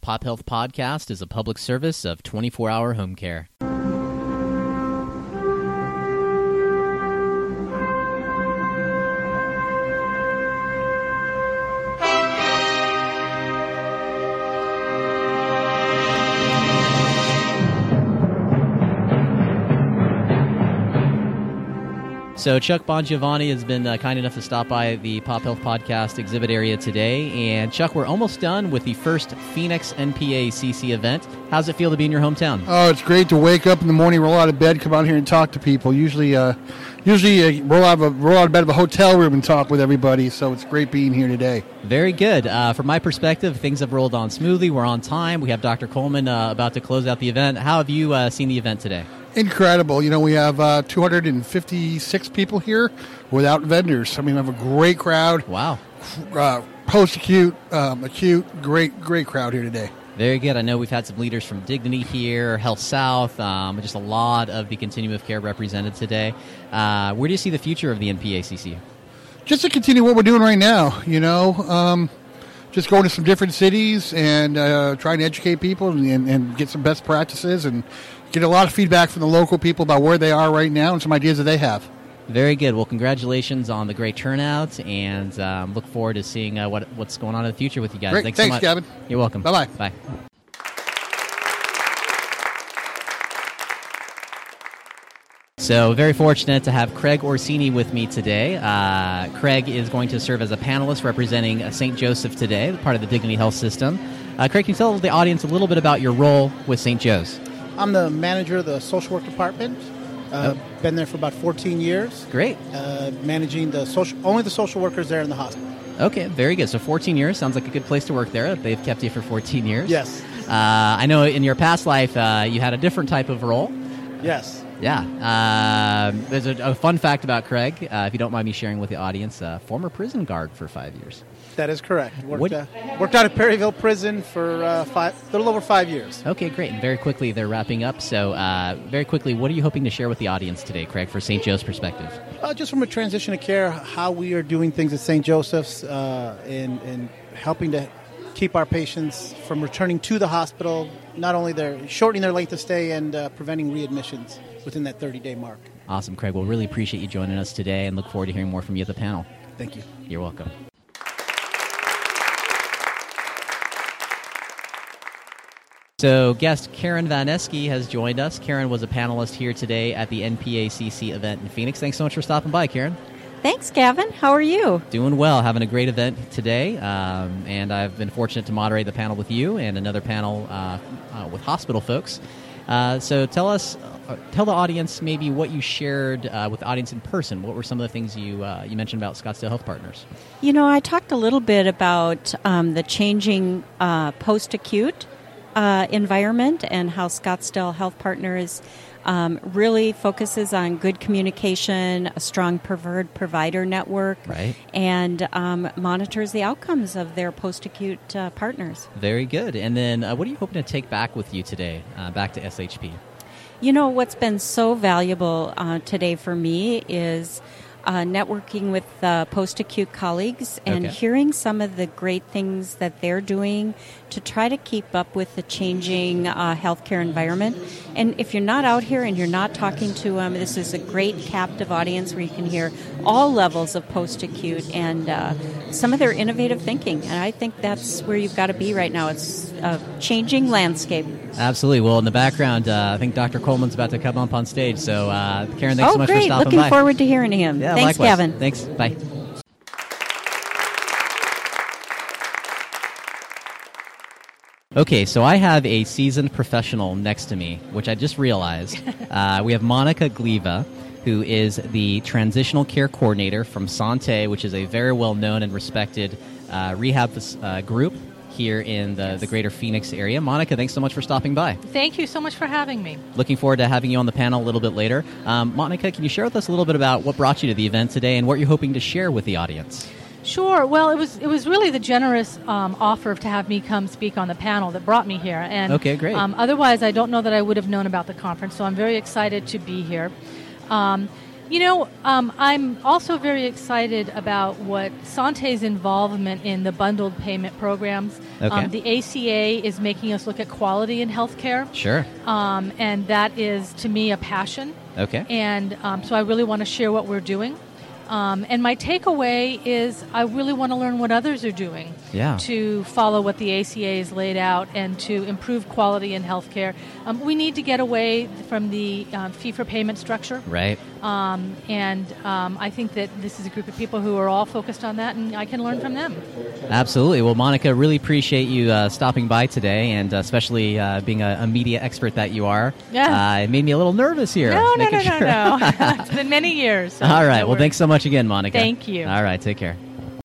Pop Health Podcast is a public service of 24-hour home care. So Chuck Bongiovanni has been kind enough to stop by the Pop Health Podcast exhibit area today. And Chuck, we're almost done with the first Phoenix NPACC event. How's it feel to be in your hometown? Oh, it's great to wake up in the morning, roll out of bed, come out here and talk to people. Usually roll out of bed of a hotel room and talk with everybody. So it's great being here today. Very good. From my perspective, things have rolled on smoothly. We're on time. We have Dr. Coleman about to close out the event. How have you seen the event today? Incredible. You know, we have 256 people here without vendors. I mean, we have a great crowd. Wow. Post-acute, acute, great crowd here today. Very good. I know we've had some leaders from Dignity here, Health South, just a lot of the continuum of care represented today. Where do you see the future of the NPACC? Just to continue what we're doing right now, you know, just going to some different cities and trying to educate people and get some best practices and get a lot of feedback from the local people about where they are right now and some ideas that they have. Very good. Well, congratulations on the great turnout, and look forward to seeing what's going on in the future with you guys. Great. Thanks so much. Gavin. You're welcome. Bye-bye. Bye. So very fortunate to have Craig Orsini with me today. Craig is going to serve as a panelist representing St. Joseph today, part of the Dignity Health System. Craig, can you tell the audience a little bit about your role with St. Joe's? I'm the manager of the social work department. Been there for about 14 years. Great. Managing only the social workers there in the hospital. Okay, very good. So 14 years sounds like a good place to work there. They've kept you for 14 years. Yes. I know in your past life you had a different type of role. Yes. Yeah. There's a fun fact about Craig, if you don't mind me sharing with the audience, former prison guard for 5 years. That is correct. Worked out at Perryville Prison for a little over 5 years. Okay, great. And very quickly, they're wrapping up. So very quickly, what are you hoping to share with the audience today, Craig, for St. Joe's perspective? Just from a transition of care, how we are doing things at St. Joseph's and helping to keep our patients from returning to the hospital, not only shortening their length of stay and preventing readmissions within that 30-day mark. Awesome, Craig. We'll really appreciate you joining us today and look forward to hearing more from you at the panel. Thank you. You're welcome. So guest Karen Van Eske has joined us. Karen was a panelist here today at the NPACC event in Phoenix. Thanks so much for stopping by, Karen. Thanks, Gavin. How are you? Doing well. Having a great event today. And I've been fortunate to moderate the panel with you and another panel with hospital folks. So tell the audience maybe what you shared with the audience in person. What were some of the things you mentioned about Scottsdale Health Partners? You know, I talked a little bit about the changing post-acute environment and how Scottsdale Health Partners really focuses on good communication, a strong preferred provider network, right, and monitors the outcomes of their post-acute partners. Very good. And then what are you hoping to take back with you today, back to SHP? You know, what's been so valuable today for me is networking with post-acute colleagues and hearing some of the great things that they're doing to try to keep up with the changing healthcare environment. And if you're not out here and you're not talking to them, this is a great captive audience where you can hear all levels of post-acute and some of their innovative thinking. And I think that's where you've got to be right now. It's a changing landscape. Absolutely. Well, in the background, I think Dr. Coleman's about to come up on stage. So, Karen, thanks so much for stopping by. Looking forward to hearing him. Yeah, thanks, likewise. Gavin. Thanks. Bye. Okay, so I have a seasoned professional next to me, which I just realized. We have Monica Gliva, who is the Transitional Care Coordinator from Sante, which is a very well-known and respected rehab group here in the greater Phoenix area. Monica, thanks so much for stopping by. Thank you so much for having me. Looking forward to having you on the panel a little bit later. Monica, can you share with us a little bit about what brought you to the event today and what you're hoping to share with the audience? Sure. Well, it was really the generous offer to have me come speak on the panel that brought me here. And okay, great. Otherwise, I don't know that I would have known about the conference, so I'm very excited to be here. I'm also very excited about what Santé's involvement in the bundled payment programs. Okay. The ACA is making us look at quality in healthcare. Sure. And that is, to me, a passion. Okay. And so I really want to share what we're doing. And my takeaway is I really want to learn what others are doing to follow what the ACA has laid out and to improve quality in healthcare. We need to get away from the fee-for-payment structure. Right. And I think that this is a group of people who are all focused on that, and I can learn from them. Absolutely. Well, Monica, really appreciate you stopping by today, and especially being a media expert that you are. Yeah. It made me a little nervous here. No. It's been many years. So all right. Well, thanks so much again, Monica. Thank you. All right. Take care.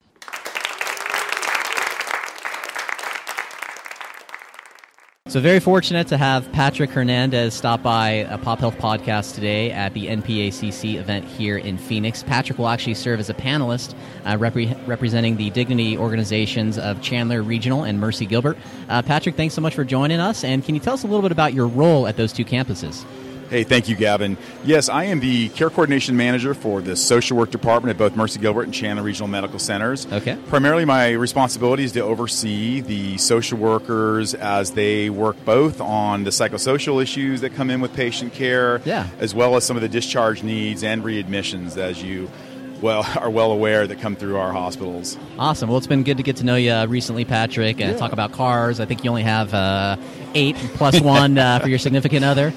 So very fortunate to have Patrick Hernandez stop by a Pop Health Podcast today at the NPACC event here in Phoenix. Patrick will actually serve as a panelist representing the Dignity organizations of Chandler Regional and Mercy Gilbert. Patrick, thanks so much for joining us. And can you tell us a little bit about your role at those two campuses? Hey, thank you, Gavin. Yes, I am the Care Coordination Manager for the Social Work Department at both Mercy Gilbert and Chandler Regional Medical Centers. Okay. Primarily, my responsibility is to oversee the social workers as they work both on the psychosocial issues that come in with patient care, as well as some of the discharge needs and readmissions, as you are well aware, that come through our hospitals. Awesome. Well, it's been good to get to know you recently, Patrick, and talk about cars. I think you only have 8 plus 1 for your significant other,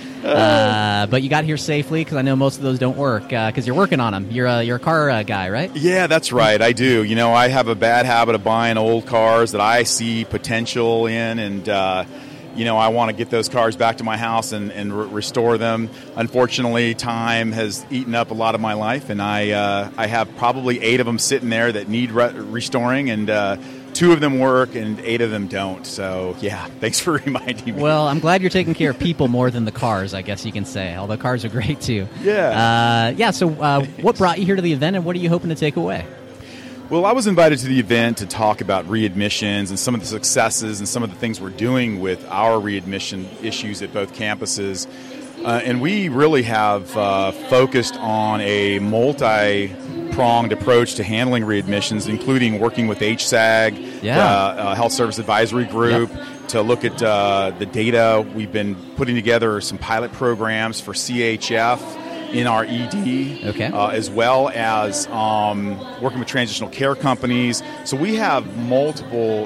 but you got here safely because I know most of those don't work because you're working on them. You're a car guy, right? Yeah, that's right. I do. I have a bad habit of buying old cars that I see potential in, and I want to get those cars back to my house and restore them. Unfortunately, time has eaten up a lot of my life, and I have probably 8 of them sitting there that need restoring, and 2 of them work and 8 of them don't. So, thanks for reminding me. Well, I'm glad you're taking care of people more than the cars, I guess you can say, although cars are great too. So what brought you here to the event, and what are you hoping to take away? Well, I was invited to the event to talk about readmissions and some of the successes and some of the things we're doing with our readmission issues at both campuses. And we really have focused on a multi-pronged approach to handling readmissions, including working with HSAG, the Health Service Advisory Group, to look at the data. We've been putting together some pilot programs for CHF in our ED, as well as working with transitional care companies. So we have multiple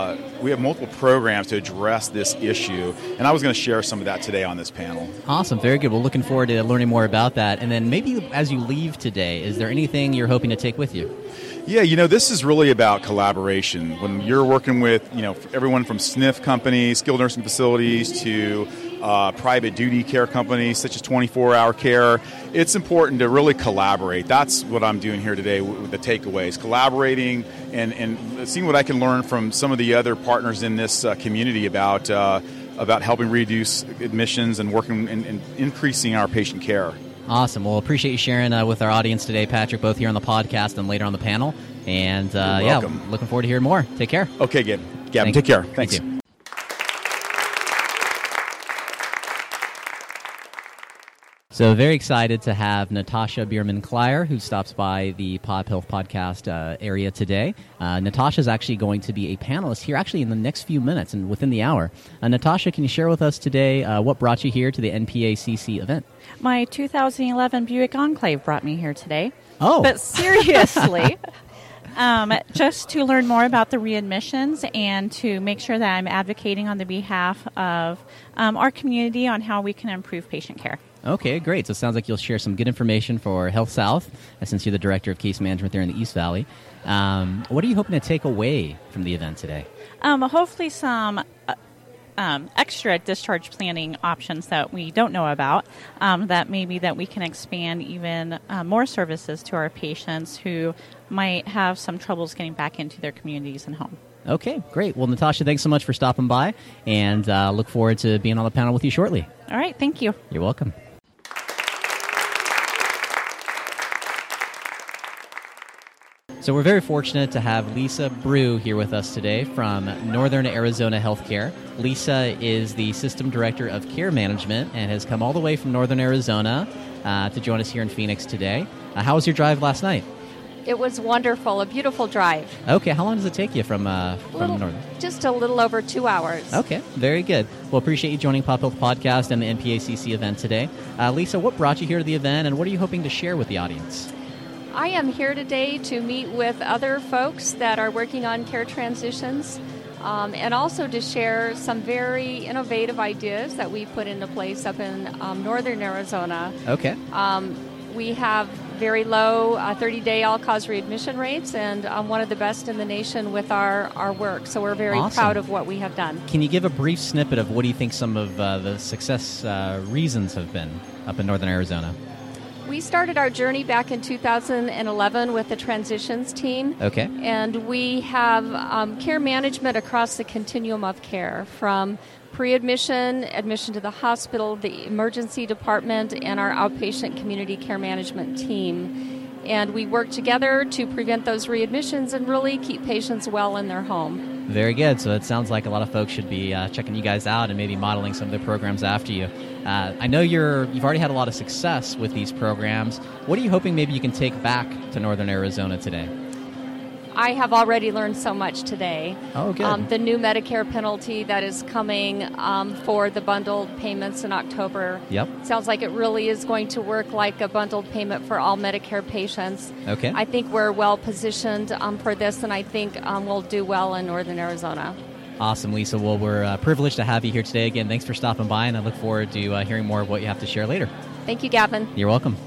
programs to address this issue, and I was going to share some of that today on this panel. Awesome, very good. Well, looking forward to learning more about that. And then maybe as you leave today, is there anything you're hoping to take with you? Yeah, this is really about collaboration. When you're working with, everyone from SNF companies, skilled nursing facilities, to private duty care companies such as 24-hour care, it's important to really collaborate. That's what I'm doing here today with the takeaways, collaborating and seeing what I can learn from some of the other partners in this community about helping reduce admissions and working and increasing our patient care. Awesome. Well, appreciate you sharing with our audience today, Patrick, both here on the podcast and later on the panel. And looking forward to hearing more. Take care. Okay, Gavin, take care. Thanks. Thank you. So very excited to have Natasha Bierman-Klyer, who stops by the Pop Health Podcast area today. Natasha is actually going to be a panelist here actually in the next few minutes and within the hour. Natasha, can you share with us today what brought you here to the NPACC event? My 2011 Buick Enclave brought me here today. Oh. But seriously, just to learn more about the readmissions and to make sure that I'm advocating on the behalf of our community on how we can improve patient care. Okay, great. So it sounds like you'll share some good information for Health South, since you're the Director of Case Management there in the East Valley. What are you hoping to take away from the event today? Hopefully some extra discharge planning options that we don't know about, that maybe that we can expand even more services to our patients who might have some troubles getting back into their communities and home. Okay, great. Well, Natasha, thanks so much for stopping by, and look forward to being on the panel with you shortly. All right, thank you. You're welcome. So we're very fortunate to have Lisa Brew here with us today from Northern Arizona Healthcare. Lisa is the System Director of Care Management and has come all the way from Northern Arizona to join us here in Phoenix today. How was your drive last night? It was wonderful, a beautiful drive. Okay, how long does it take you from Northern? Just a little over 2 hours. Okay, very good. Well, appreciate you joining Pop Health Podcast and the NPACC event today. Lisa, what brought you here to the event, and what are you hoping to share with the audience? I am here today to meet with other folks that are working on care transitions, and also to share some very innovative ideas that we put into place up in northern Arizona. Okay. We have very low 30-day all-cause readmission rates, and one of the best in the nation with our work. So we're very proud of what we have done. Can you give a brief snippet of what do you think some of the success reasons have been up in northern Arizona? We started our journey back in 2011 with the transitions team. Okay. And we have care management across the continuum of care, from pre-admission, admission to the hospital, the emergency department, and our outpatient community care management team. And we work together to prevent those readmissions and really keep patients well in their home. Very good. So it sounds like a lot of folks should be checking you guys out and maybe modeling some of the programs after you. I know you've already had a lot of success with these programs. What are you hoping maybe you can take back to northern Arizona today? I have already learned so much today. Oh, good. The new Medicare penalty that is coming for the bundled payments in October. Yep. Sounds like it really is going to work like a bundled payment for all Medicare patients. Okay. I think we're well positioned for this, and I think we'll do well in northern Arizona. Awesome, Lisa. Well, we're privileged to have you here today. Again, thanks for stopping by, and I look forward to hearing more of what you have to share later. Thank you, Gavin. You're welcome.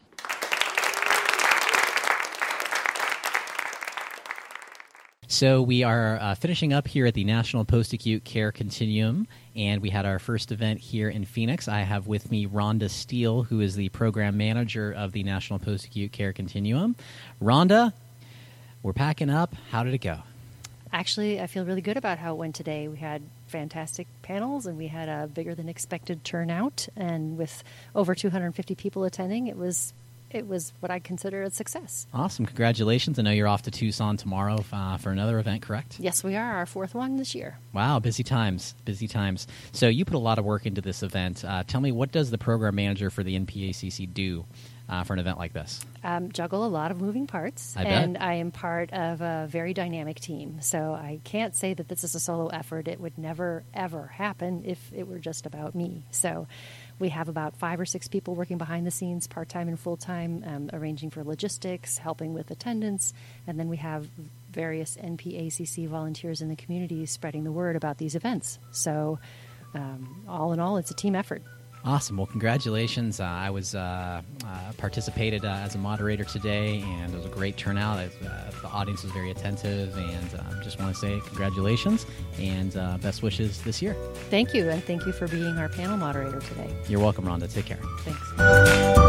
So we are finishing up here at the National Post-Acute Care Continuum, and we had our first event here in Phoenix. I have with me Rhonda Steele, who is the program manager of the National Post-Acute Care Continuum. Rhonda, we're packing up. How did it go? Actually, I feel really good about how it went today. We had fantastic panels, and we had a bigger than expected turnout, and with over 250 people attending, it was what I consider a success. Awesome. Congratulations. I know you're off to Tucson tomorrow for another event, correct? Yes, we are. Our fourth one this year. Wow, busy times. Busy times. So you put a lot of work into this event. Tell me, what does the program manager for the NPACC do for an event like this? Juggle a lot of moving parts. And I am part of a very dynamic team. So I can't say that this is a solo effort. It would never, ever happen if it were just about me. So we have about 5 or 6 people working behind the scenes, part-time and full-time, arranging for logistics, helping with attendance, and then we have various NPACC volunteers in the community spreading the word about these events. So all in all, it's a team effort. Awesome. Well, congratulations. I was participated as a moderator today, and it was a great turnout. The audience was very attentive, and just want to say congratulations and best wishes this year. Thank you, and thank you for being our panel moderator today. You're welcome, Rhonda. Take care. Thanks.